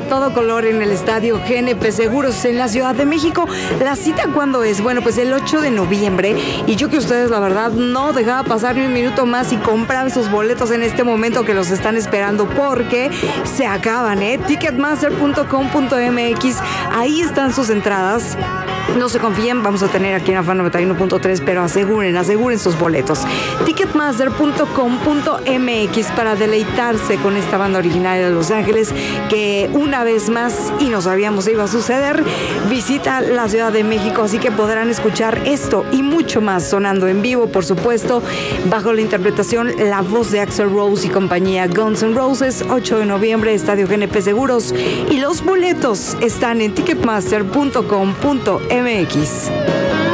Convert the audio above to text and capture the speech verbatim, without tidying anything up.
todo color en el estadio G N P Seguros en la Ciudad de México. ¿La cita cuándo es? Bueno, pues el ocho de noviembre. Y yo que ustedes, la verdad, no dejaba pasar ni un minuto más y comprar sus boletos en este momento que los están esperando porque se acaban, ¿eh? ticketmaster punto com punto m x. Ahí están sus entradas. No se confíen, vamos a tener aquí en Afán noventa y uno punto tres, pero aseguren, aseguren sus boletos. ticketmaster punto com punto m x para deleitarse con esta banda originaria de Los Ángeles que una vez más, y no sabíamos si iba a suceder, visita la Ciudad de México, así que podrán escuchar esto y mucho más sonando en vivo, por supuesto, bajo la interpretación, la voz de Axl Rose y compañía. Guns N' Roses, ocho de noviembre, Estadio G N P Seguros, y los boletos están en ticketmaster punto com punto m x.